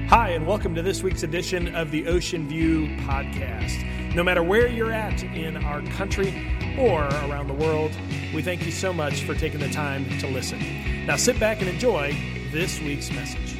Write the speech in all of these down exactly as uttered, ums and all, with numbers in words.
Hi, and welcome to this week's edition of the Ocean View Podcast. No matter where you're at in our country or around the world, we thank you so much for taking the time to listen. Now sit back and enjoy this week's message.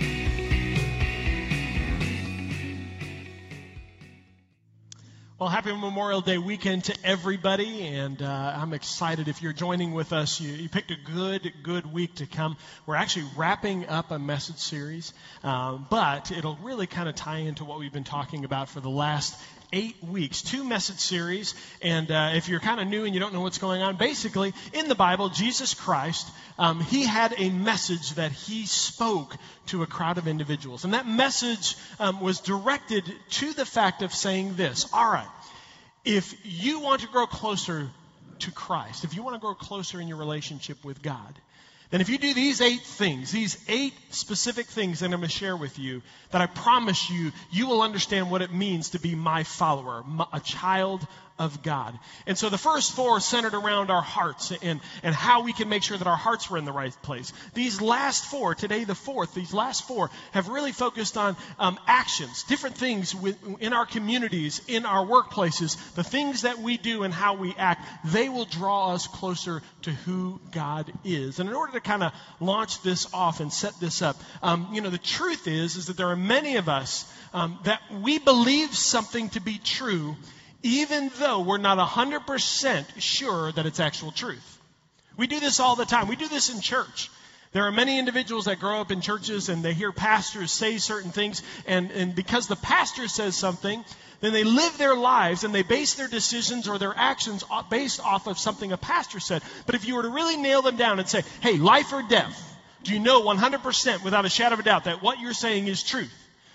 Well, happy Memorial Day weekend to everybody, and uh, I'm excited if you're joining with us. You, you picked a good, good week to come. We're actually wrapping up a message series, um, but it'll really kind of tie into what we've been talking about for the last eight weeks. Two message series, and uh, if you're kind of new and you don't know what's going on, basically, in the Bible, Jesus Christ, um, he had a message that he spoke to a crowd of individuals. And that message um, was directed to the fact of saying this: all right, if you want to grow closer to Christ, if you want to grow closer in your relationship with God, then if you do these eight things, these eight specific things that I'm going to share with you, that I promise you, you will understand what it means to be my follower, a child of God. And so the first four centered around our hearts and, and how we can make sure that our hearts were in the right place. These last four, today the fourth, these last four have really focused on um, actions, different things with, in our communities, in our workplaces, the things that we do and how we act. They will draw us closer to who God is. And in order to kind of launch this off and set this up, um, you know, the truth is, is that there are many of us um, that we believe something to be true, even though we're not one hundred percent sure that it's actual truth. We do this all the time. We do this in church. There are many individuals that grow up in churches and they hear pastors say certain things, and, and because the pastor says something, then they live their lives and they base their decisions or their actions based off of something a pastor said. But if you were to really nail them down and say, hey, life or death, do you know one hundred percent without a shadow of a doubt that what you're saying is truth?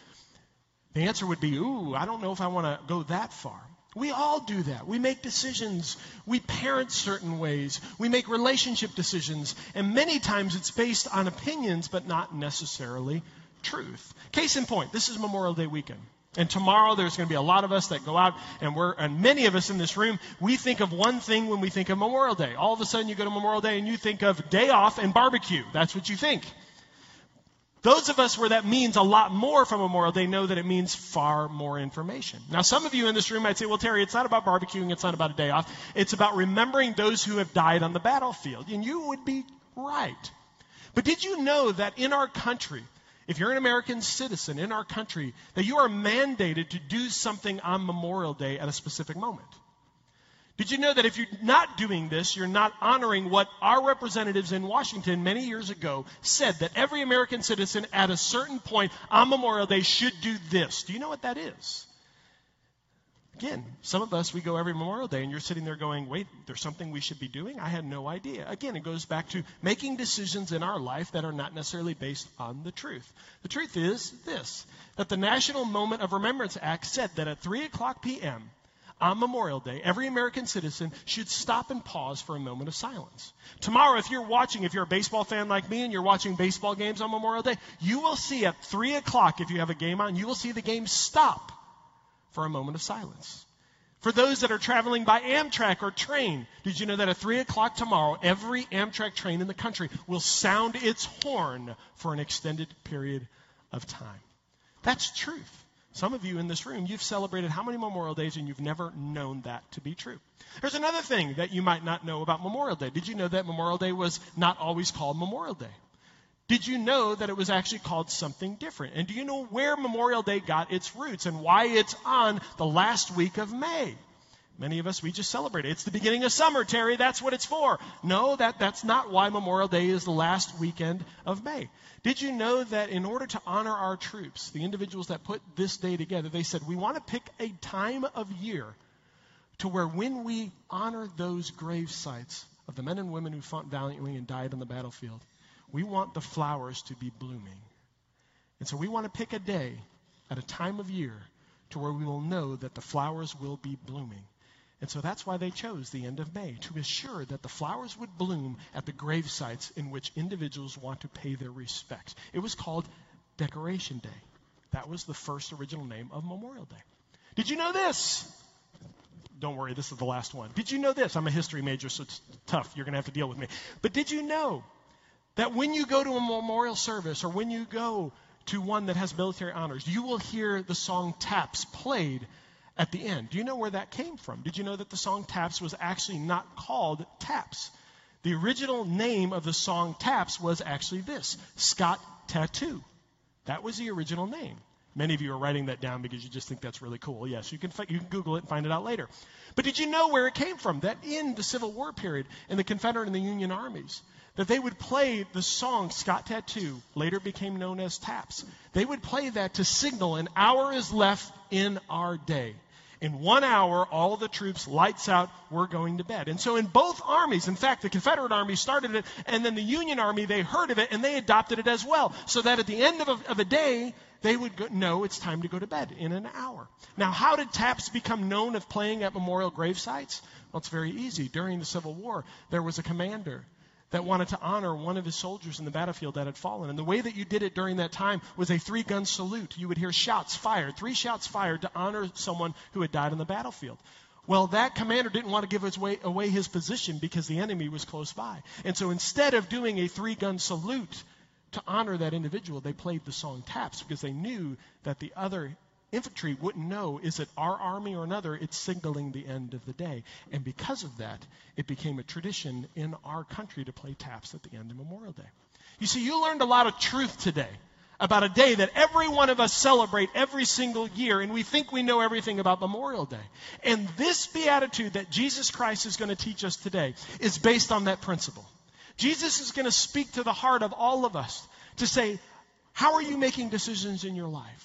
The answer would be, ooh, I don't know if I want to go that far. We all do that. We make decisions. We parent certain ways. We make relationship decisions. And many times it's based on opinions, but not necessarily truth. Case in point, this is Memorial Day weekend. And tomorrow there's going to be a lot of us that go out, and we're, and many of us in this room, we think of one thing when we think of Memorial Day. All of a sudden you go to Memorial Day and you think of day off and barbecue. That's what you think. Those of us where that means a lot more from Memorial Day know that it means far more information. Now, some of you in this room might say, well, Terry, it's not about barbecuing. It's not about a day off. It's about remembering those who have died on the battlefield. And you would be right. But did you know that in our country, if you're an American citizen in our country, that you are mandated to do something on Memorial Day at a specific moment? Did you know that if you're not doing this, you're not honoring what our representatives in Washington many years ago said, that every American citizen at a certain point on Memorial Day should do this? Do you know what that is? Again, some of us, we go every Memorial Day and you're sitting there going, wait, there's something we should be doing? I had no idea. Again, it goes back to making decisions in our life that are not necessarily based on the truth. The truth is this, that the National Moment of Remembrance Act said that at three o'clock p.m., on Memorial Day, every American citizen should stop and pause for a moment of silence. Tomorrow, if you're watching, if you're a baseball fan like me and you're watching baseball games on Memorial Day, you will see at three o'clock, if you have a game on, you will see the game stop for a moment of silence. For those that are traveling by Amtrak or train, did you know that at three o'clock tomorrow, every Amtrak train in the country will sound its horn for an extended period of time? That's truth. Some of you in this room, you've celebrated how many Memorial Days and you've never known that to be true. There's another thing that you might not know about Memorial Day. Did you know that Memorial Day was not always called Memorial Day? Did you know that it was actually called something different? And do you know where Memorial Day got its roots and why it's on the last week of May? Many of us, we just celebrate it. It's the beginning of summer, Terry. That's what it's for. No, that, that's not why Memorial Day is the last weekend of May. Did you know that in order to honor our troops, the individuals that put this day together, they said, we want to pick a time of year to where when we honor those grave sites of the men and women who fought valiantly and died on the battlefield, we want the flowers to be blooming. And so we want to pick a day at a time of year to where we will know that the flowers will be blooming. And so that's why they chose the end of May, to assure that the flowers would bloom at the grave sites in which individuals want to pay their respects. It was called Decoration Day. That was the first original name of Memorial Day. Did you know this? Don't worry, this is the last one. Did you know this? I'm a history major, so it's tough. You're going to have to deal with me. But did you know that when you go to a memorial service or when you go to one that has military honors, you will hear the song Taps played at the end. Do you know where that came from? Did you know that the song Taps was actually not called Taps? The original name of the song Taps was actually this, Scott Tattoo. That was the original name. Many of you are writing that down because you just think that's really cool. Yes, you can you can Google it and find it out later. But did you know where it came from? That in the Civil War period, in the Confederate and the Union armies, that they would play the song Scott Tattoo, later became known as Taps. They would play that to signal an hour is left in our day. In one hour, all the troops, lights out, we're going to bed. And so in both armies, in fact, the Confederate Army started it, and then the Union Army, they heard of it, and they adopted it as well. So that at the end of a, of a day, they would go, know it's time to go to bed in an hour. Now, how did taps become known of playing at memorial grave sites? Well, it's very easy. During the Civil War, there was a commander that wanted to honor one of his soldiers in the battlefield that had fallen. And the way that you did it during that time was a three-gun salute. You would hear shots fired, three shots fired to honor someone who had died on the battlefield. Well, that commander didn't want to give his way, away his position because the enemy was close by. And so instead of doing a three-gun salute to honor that individual, they played the song Taps because they knew that the other infantry wouldn't know, is it our army or another? It's signaling the end of the day. And because of that, it became a tradition in our country to play taps at the end of Memorial Day. You see, you learned a lot of truth today about a day that every one of us celebrate every single year, and we think we know everything about Memorial Day. And this beatitude that Jesus Christ is going to teach us today is based on that principle. Jesus is going to speak to the heart of all of us to say, how are you making decisions in your life?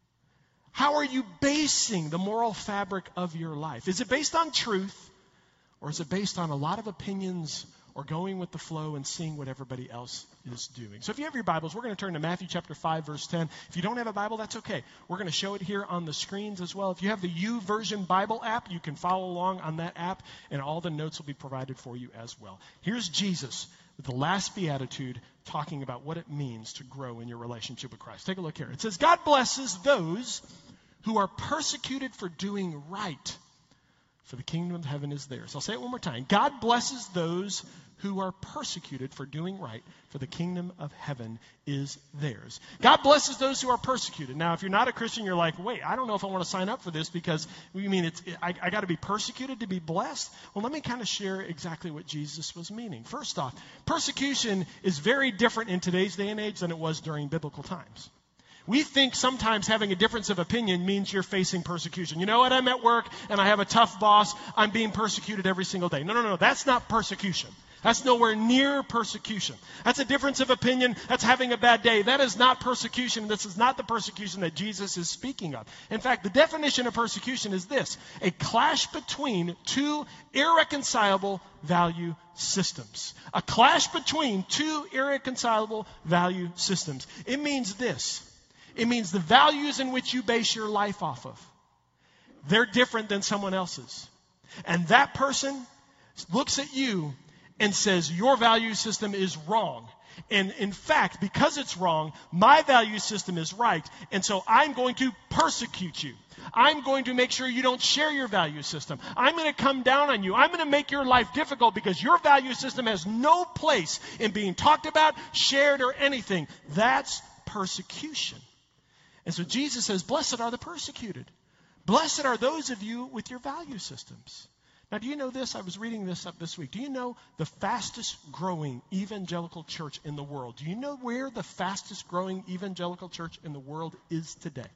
How are you basing the moral fabric of your life? Is it based on truth, or is it based on a lot of opinions or going with the flow and seeing what everybody else is doing? So if you have your Bibles, we're going to turn to Matthew chapter five, verse ten. If you don't have a Bible, that's okay. We're going to show it here on the screens as well. If you have the YouVersion Bible app, you can follow along on that app, and all the notes will be provided for you as well. Here's Jesus with the last beatitude talking about what it means to grow in your relationship with Christ. Take a look here. It says, God blesses those who are persecuted for doing right, for the kingdom of heaven is theirs. I'll say it one more time. God blesses those who are persecuted for doing right, for the kingdom of heaven is theirs. God blesses those who are persecuted. Now, if you're not a Christian, you're like, wait, I don't know if I want to sign up for this because, you mean, it's, I, I got to be persecuted to be blessed? Well, let me kind of share exactly what Jesus was meaning. First off, persecution is very different in today's day and age than it was during biblical times. We think sometimes having a difference of opinion means you're facing persecution. You know what? I'm at work and I have a tough boss. I'm being persecuted every single day. No, no, no. That's not persecution. That's nowhere near persecution. That's a difference of opinion. That's having a bad day. That is not persecution. This is not the persecution that Jesus is speaking of. In fact, the definition of persecution is this: a clash between two irreconcilable value systems. A clash between two irreconcilable value systems. It means this. It means the values in which you base your life off of, they're different than someone else's. And that person looks at you and says, your value system is wrong. And in fact, because it's wrong, my value system is right. And so I'm going to persecute you. I'm going to make sure you don't share your value system. I'm going to come down on you. I'm going to make your life difficult because your value system has no place in being talked about, shared, or anything. That's persecution. And so Jesus says, blessed are the persecuted. Blessed are those of you with your value systems. Now, do you know this? I was reading this up this week. Do you know the fastest growing evangelical church in the world? Do you know where the fastest growing evangelical church in the world is today?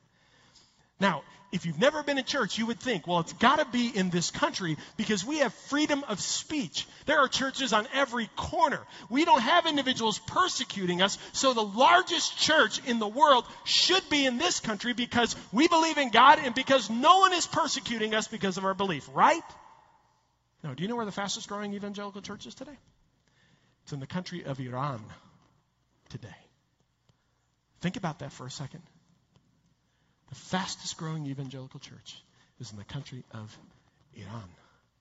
Now, if you've never been in church, you would think, well, it's got to be in this country because we have freedom of speech. There are churches on every corner. We don't have individuals persecuting us, so the largest church in the world should be in this country because we believe in God and because no one is persecuting us because of our belief, right? No, do you know where the fastest growing evangelical church is today? It's in the country of Iran today. Think about that for a second. The fastest growing evangelical church is in the country of Iran.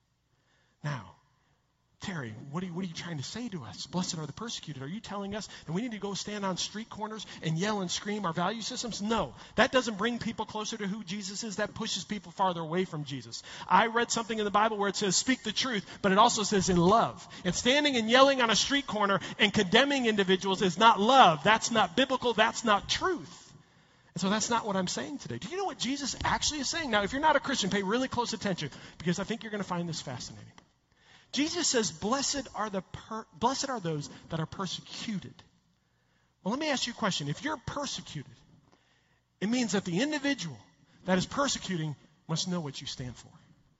Now, Terry, what are, you, what are you trying to say to us? Blessed are the persecuted. Are you telling us that we need to go stand on street corners and yell and scream our value systems? No, that doesn't bring people closer to who Jesus is. That pushes people farther away from Jesus. I read something in the Bible where it says speak the truth, but it also says in love. And standing and yelling on a street corner and condemning individuals is not love. That's not biblical. That's not truth. And so that's not what I'm saying today. Do you know what Jesus actually is saying? Now, if you're not a Christian, pay really close attention because I think you're going to find this fascinating. Jesus says, blessed are the per- blessed are those that are persecuted. Well, let me ask you a question. If you're persecuted, it means that the individual that is persecuting must know what you stand for.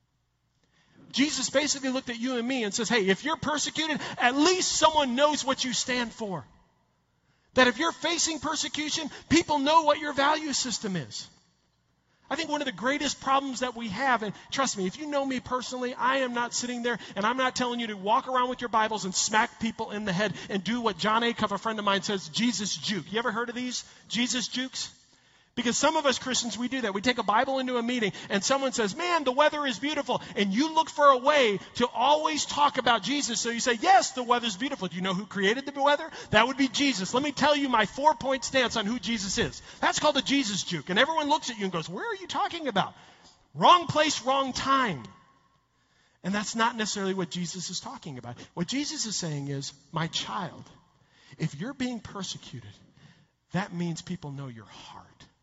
Jesus basically looked at you and me and says, hey, if you're persecuted, at least someone knows what you stand for. That if you're facing persecution, people know what your value system is. I think one of the greatest problems that we have, and trust me, if you know me personally, I am not sitting there and I'm not telling you to walk around with your Bibles and smack people in the head and do what John Acuff, a friend of mine, says, Jesus juke. You ever heard of these? Jesus jukes? Because some of us Christians, we do that. We take a Bible into a meeting and someone says, man, the weather is beautiful. And you look for a way to always talk about Jesus. So you say, yes, the weather's beautiful. Do you know who created the weather? That would be Jesus. Let me tell you my four-point stance on who Jesus is. That's called a Jesus juke. And everyone looks at you and goes, where are you talking about? Wrong place, wrong time. And that's not necessarily what Jesus is talking about. What Jesus is saying is, my child, if you're being persecuted, that means people know your heart.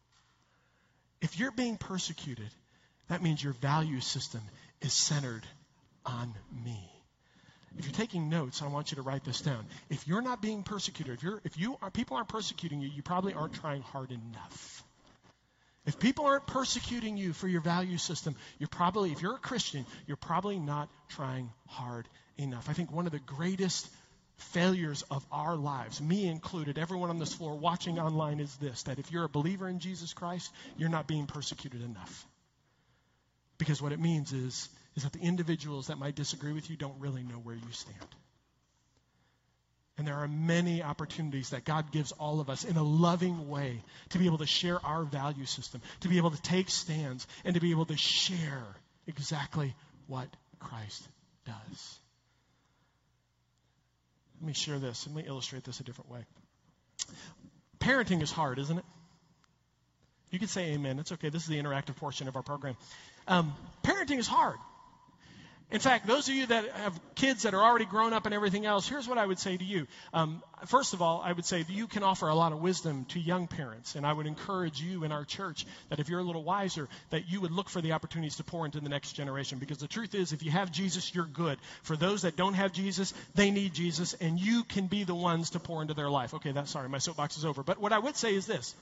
If you're being persecuted, that means your value system is centered on me. If you're taking notes, I want you to write this down. If you're not being persecuted, if you're, if you are, people aren't persecuting you, you probably aren't trying hard enough. If people aren't persecuting you for your value system, you're probably, if you're a Christian, you're probably not trying hard enough. I think one of the greatest failures of our lives, me included, everyone on this floor watching online, is this, that if you're a believer in Jesus Christ, you're not being persecuted enough. Because what it means is, is that the individuals that might disagree with you don't really know where you stand. And there are many opportunities that God gives all of us in a loving way to be able to share our value system, to be able to take stands, and to be able to share exactly what Christ does. Let me share this. Let me illustrate this a different way. Parenting is hard, isn't it? You can say amen. It's okay. This is the interactive portion of our program. Um, parenting is hard. In fact, those of you that have kids that are already grown up and everything else, here's what I would say to you. Um, first of all, I would say that you can offer a lot of wisdom to young parents. And I would encourage you in our church that if you're a little wiser, that you would look for the opportunities to pour into the next generation. Because the truth is, if you have Jesus, you're good. For those that don't have Jesus, they need Jesus. And you can be the ones to pour into their life. Okay, that's sorry, my soapbox is over. But what I would say is this.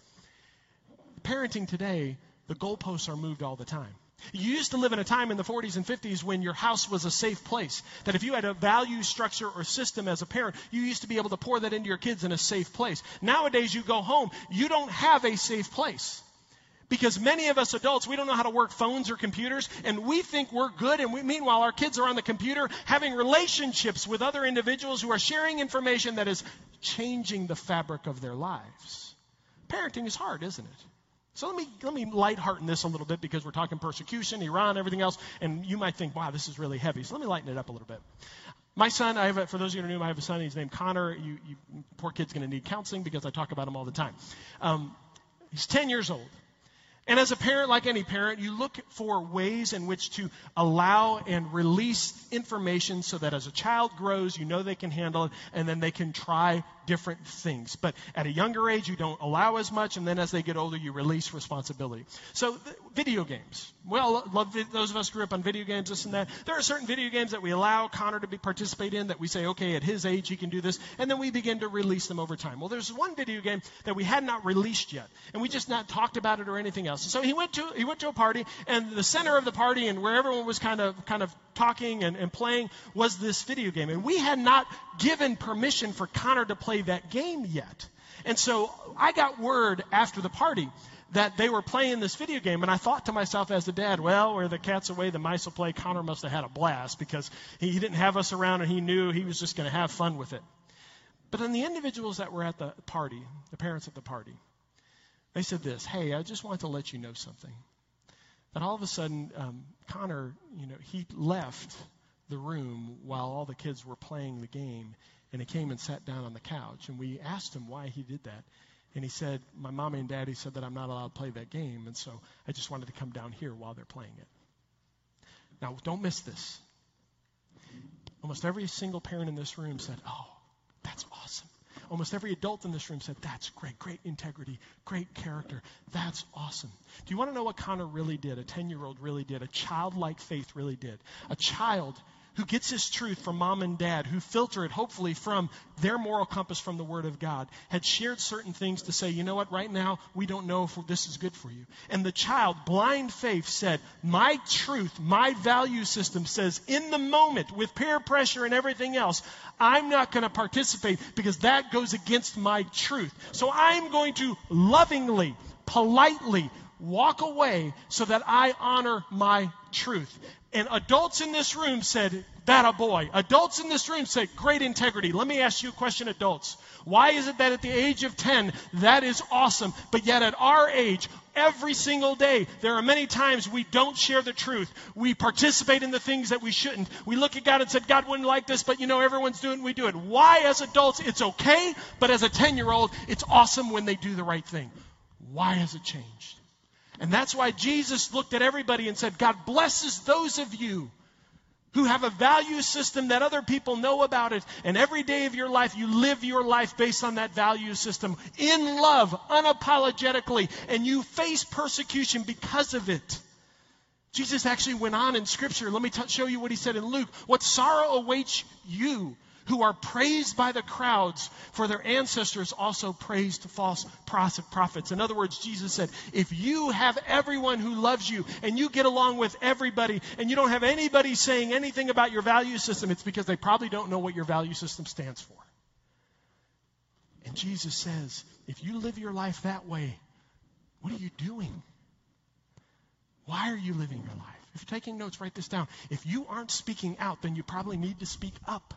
Parenting today, the goalposts are moved all the time. You used to live in a time in the forties and fifties when your house was a safe place. That if you had a value structure or system as a parent, you used to be able to pour that into your kids in a safe place. Nowadays, you go home, you don't have a safe place. Because many of us adults, we don't know how to work phones or computers, and we think we're good, and we, meanwhile, our kids are on the computer having relationships with other individuals who are sharing information that is changing the fabric of their lives. Parenting is hard, isn't it? So let me let me lighthearten this a little bit because we're talking persecution, Iran, everything else, and you might think, wow, this is really heavy. So let me lighten it up a little bit. My son, I have a, for those of you who know him, I have a son. He's named Connor. You, you poor kid's going to need counseling because I talk about him all the time. Um, he's ten years old. And as a parent, like any parent, you look for ways in which to allow and release information so that as a child grows, you know they can handle it, and then they can try different things. But at a younger age, you don't allow as much, and then as they get older, you release responsibility. So th- video games. Well, love vi- those of us who grew up on video games, this and that. There are certain video games that we allow Connor to be, participate in that we say, okay, at his age, he can do this, and then we begin to release them over time. Well, there's one video game that we had not released yet, and we just not talked about it or anything else. So he went to he went to a party, and the center of the party and where everyone was kind of kind of talking and, and playing was this video game. And we had not given permission for Connor to play that game yet. And so I got word after the party that they were playing this video game, and I thought to myself as the dad, well, where the cat's away, the mice will play. Connor must have had a blast because he, he didn't have us around, and he knew he was just going to have fun with it. But then the individuals that were at the party, the parents at the party, they said this, hey, I just want to let you know something. That all of a sudden, um, Connor, you know, he left the room while all the kids were playing the game, and he came and sat down on the couch. And we asked him why he did that. And he said, my mommy and daddy said that I'm not allowed to play that game, and so I just wanted to come down here while they're playing it. Now, don't miss this. Almost every single parent in this room said, oh, that's awesome. almost every adult in this room said, that's great, great integrity, great character. That's awesome. Do you want to know what Connor really did, a ten-year-old really did, a childlike faith really did? A child who gets his truth from mom and dad, who filter it hopefully from their moral compass from the Word of God, had shared certain things to say, you know what, right now we don't know if this is good for you. And the child, blind faith, said, my truth, my value system says in the moment with peer pressure and everything else, I'm not going to participate because that goes against my truth. So I'm going to lovingly, politely walk away so that I honor my truth. And adults in this room said, that a boy. Adults in this room said, great integrity. Let me ask you a question, adults. Why is it that at the age of ten, that is awesome, but yet at our age, every single day, there are many times we don't share the truth. We participate in the things that we shouldn't. We look at God and said, God wouldn't like this, but you know, everyone's doing it, we do it. Why as adults, it's okay, but as a ten-year-old, it's awesome when they do the right thing. Why has it changed? And that's why Jesus looked at everybody and said, God blesses those of you who have a value system that other people know about it. And every day of your life, you live your life based on that value system in love, unapologetically. And you face persecution because of it. Jesus actually went on in Scripture. Let me t- show you what he said in Luke. What sorrow awaits you who are praised by the crowds, for their ancestors also praised false prophets. In other words, Jesus said, if you have everyone who loves you and you get along with everybody and you don't have anybody saying anything about your value system, it's because they probably don't know what your value system stands for. And Jesus says, if you live your life that way, what are you doing? Why are you living your life? If you're taking notes, write this down. If you aren't speaking out, then you probably need to speak up.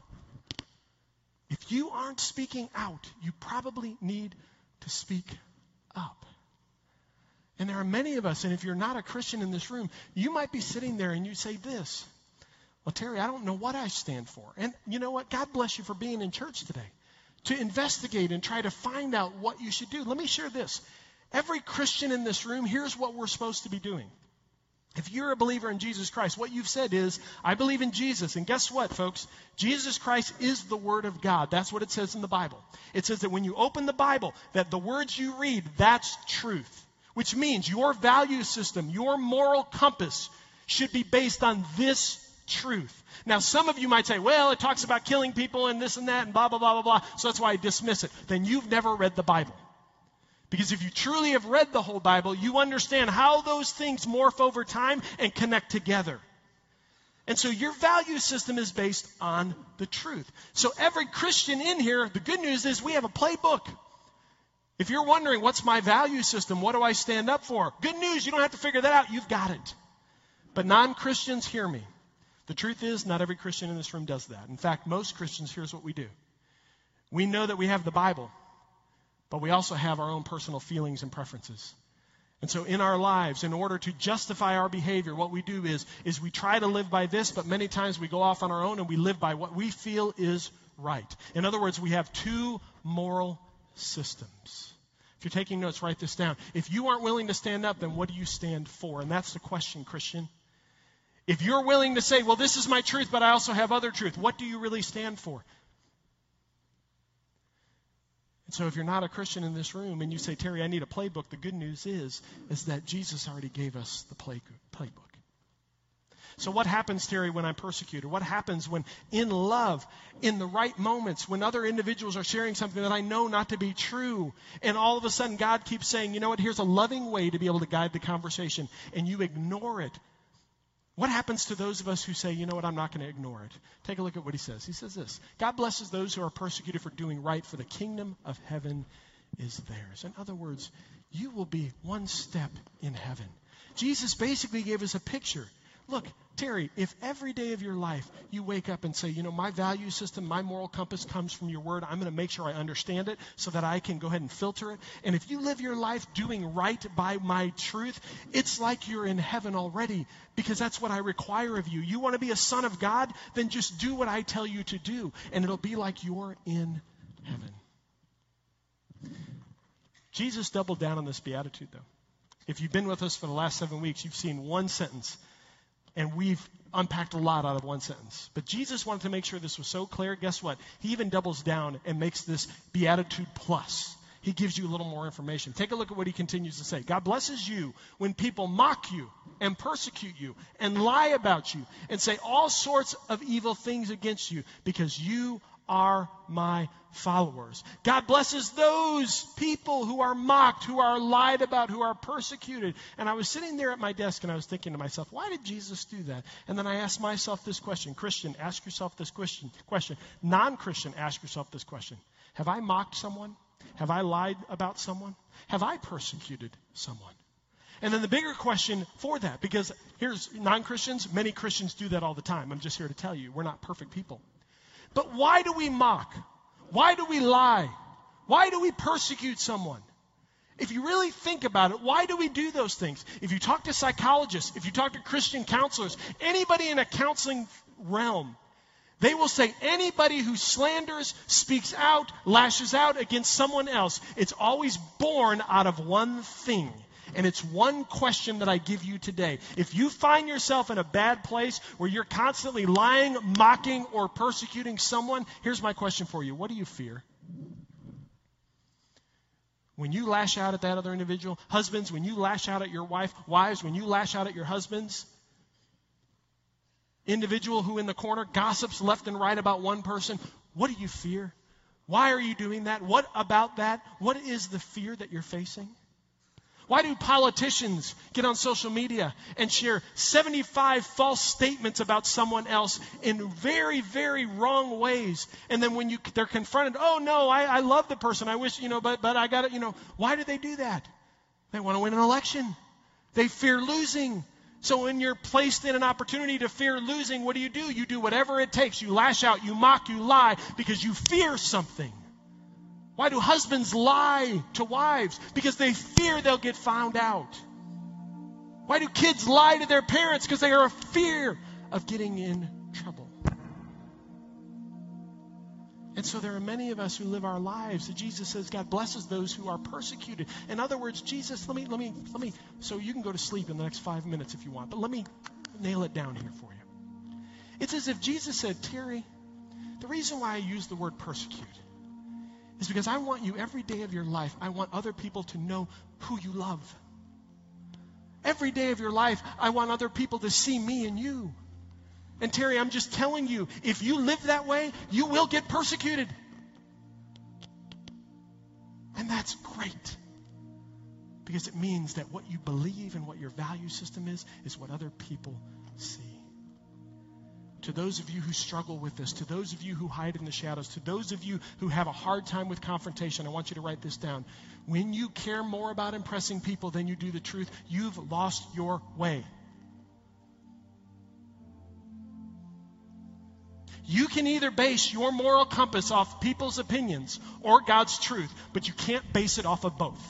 If you aren't speaking out, you probably need to speak up. And there are many of us, and if you're not a Christian in this room, you might be sitting there and you say this, well, Terry, I don't know what I stand for. And you know what? God bless you for being in church today, to investigate and try to find out what you should do. Let me share this. Every Christian in this room, here's what we're supposed to be doing. If you're a believer in Jesus Christ, what you've said is, I believe in Jesus. And guess what, folks? Jesus Christ is the Word of God. That's what it says in the Bible. It says that when you open the Bible, that the words you read, that's truth. Which means your value system, your moral compass should be based on this truth. Now, some of you might say, well, it talks about killing people and this and that and blah, blah, blah, blah, blah. So that's why I dismiss it. Then you've never read the Bible. Because if you truly have read the whole Bible, you understand how those things morph over time and connect together. And so your value system is based on the truth. So every Christian in here, the good news is we have a playbook. If you're wondering, what's my value system? What do I stand up for? Good news, you don't have to figure that out. You've got it. But non-Christians, hear me. The truth is, not every Christian in this room does that. In fact, most Christians, here's what we do. We know that we have the Bible. But we also have our own personal feelings and preferences. And so in our lives, in order to justify our behavior, what we do is, is we try to live by this, but many times we go off on our own and we live by what we feel is right. In other words, we have two moral systems. If you're taking notes, write this down. If you aren't willing to stand up, then what do you stand for? And that's the question, Christian. If you're willing to say, well, this is my truth, but I also have other truth, what do you really stand for? And so if you're not a Christian in this room and you say, Terry, I need a playbook, the good news is, is that Jesus already gave us the play, playbook. So what happens, Terry, when I'm persecuted? What happens when in love, in the right moments, when other individuals are sharing something that I know not to be true, and all of a sudden God keeps saying, you know what, here's a loving way to be able to guide the conversation, and you ignore it. What happens to those of us who say, you know what, I'm not going to ignore it? Take a look at what he says. He says this, God blesses those who are persecuted for doing right, for the kingdom of heaven is theirs. In other words, you will be one step in heaven. Jesus basically gave us a picture. Look, Terry, if every day of your life you wake up and say, you know, my value system, my moral compass comes from your word, I'm going to make sure I understand it so that I can go ahead and filter it. And if you live your life doing right by my truth, it's like you're in heaven already because that's what I require of you. You want to be a son of God? Then just do what I tell you to do, and it'll be like you're in heaven. Jesus doubled down on this beatitude, though. If you've been with us for the last seven weeks, you've seen one sentence. And we've unpacked a lot out of one sentence. But Jesus wanted to make sure this was so clear. Guess what? He even doubles down and makes this Beatitude Plus. He gives you a little more information. Take a look at what he continues to say. God blesses you when people mock you and persecute you and lie about you and say all sorts of evil things against you because you are my followers. God blesses those people who are mocked, who are lied about, who are persecuted. And I was sitting there at my desk and I was thinking to myself, why did Jesus do that? And then I asked myself this question. Christian, ask yourself this question. question. Non-Christian, ask yourself this question. Have I mocked someone? Have I lied about someone? Have I persecuted someone? And then the bigger question for that, because here's non-Christians, many Christians do that all the time. I'm just here to tell you, we're not perfect people. But why do we mock? Why do we lie? Why do we persecute someone? If you really think about it, why do we do those things? If you talk to psychologists, if you talk to Christian counselors, anybody in a counseling realm, they will say anybody who slanders, speaks out, lashes out against someone else, it's always born out of one thing. And it's one question that I give you today. If you find yourself in a bad place where you're constantly lying, mocking, or persecuting someone, here's my question for you. What do you fear? When you lash out at that other individual, husbands, when you lash out at your wife, wives, when you lash out at your husbands, individual who in the corner gossips left and right about one person, what do you fear? Why are you doing that? What about that? What is the fear that you're facing? Why do politicians get on social media and share seventy-five false statements about someone else in very, very wrong ways? And then when you they're confronted, oh no, I, I love the person. I wish, you know, but but I got it, you know. Why do they do that? They want to win an election. They fear losing. So when you're placed in an opportunity to fear losing, what do you do? You do whatever it takes. You lash out, you mock, you lie because you fear something. Why do husbands lie to wives? Because they fear they'll get found out. Why do kids lie to their parents? Because they are a fear of getting in trouble. And so there are many of us who live our lives that Jesus says God blesses those who are persecuted. In other words, Jesus, let me, let me, let me, so you can go to sleep in the next five minutes if you want, but let me nail it down here for you. It's as if Jesus said, Terry, the reason why I use the word persecute is because I want you every day of your life, I want other people to know who you love. Every day of your life, I want other people to see me and you. And Terry, I'm just telling you, if you live that way, you will get persecuted. And that's great. Because it means that what you believe and what your value system is, is what other people see. To those of you who struggle with this, to those of you who hide in the shadows, to those of you who have a hard time with confrontation, I want you to write this down. When you care more about impressing people than you do the truth, you've lost your way. You can either base your moral compass off people's opinions or God's truth, but you can't base it off of both.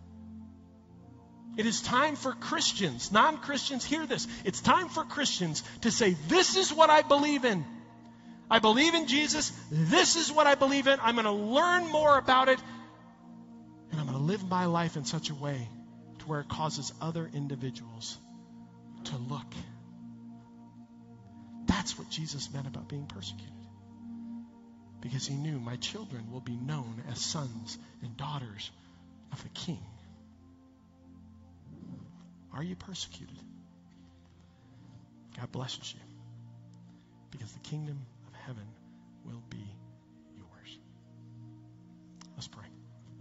It is time for Christians, non-Christians, hear this. It's time for Christians to say, this is what I believe in. I believe in Jesus. This is what I believe in. I'm going to learn more about it. And I'm going to live my life in such a way to where it causes other individuals to look. That's what Jesus meant about being persecuted. Because he knew my children will be known as sons and daughters of the King. Are you persecuted? God blesses you. Because the kingdom of heaven will be yours. Let's pray.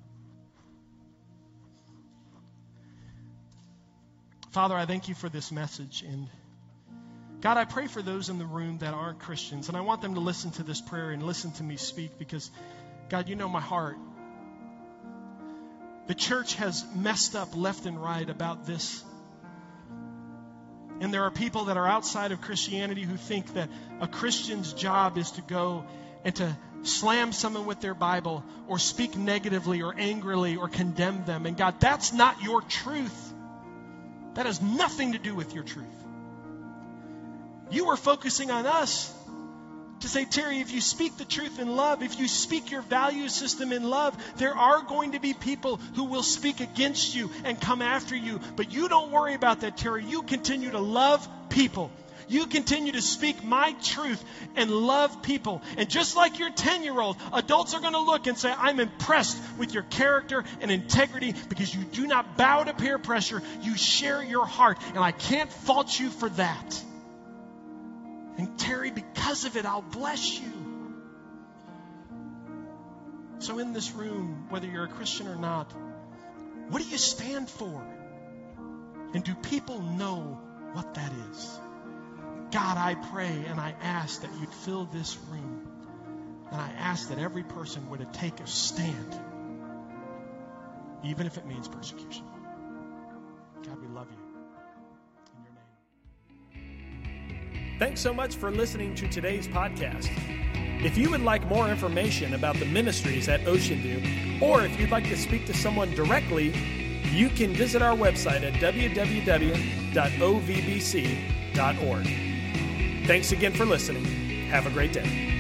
Father, I thank you for this message. And God, I pray for those in the room that aren't Christians. And I want them to listen to this prayer and listen to me speak. Because, God, you know my heart. The church has messed up left and right about this. And there are people that are outside of Christianity who think that a Christian's job is to go and to slam someone with their Bible or speak negatively or angrily or condemn them. And God, that's not your truth. That has nothing to do with your truth. You are focusing on us to say, Terry, if you speak the truth in love, if you speak your value system in love, there are going to be people who will speak against you and come after you. But you don't worry about that, Terry. You continue to love people. You continue to speak my truth and love people. And just like your ten-year-old, adults are going to look and say, I'm impressed with your character and integrity because you do not bow to peer pressure. You share your heart. And I can't fault you for that. And Terry, because of it, I'll bless you. So in this room, whether you're a Christian or not, what do you stand for? And do people know what that is? God, I pray and I ask that you'd fill this room. And I ask that every person would take a stand, even if it means persecution. God, we love you. In your name. Thanks so much for listening to today's podcast. If you would like more information about the ministries at Ocean View, or if you'd like to speak to someone directly, you can visit our website at w w w dot o v b c dot org. Thanks again for listening. Have a great day.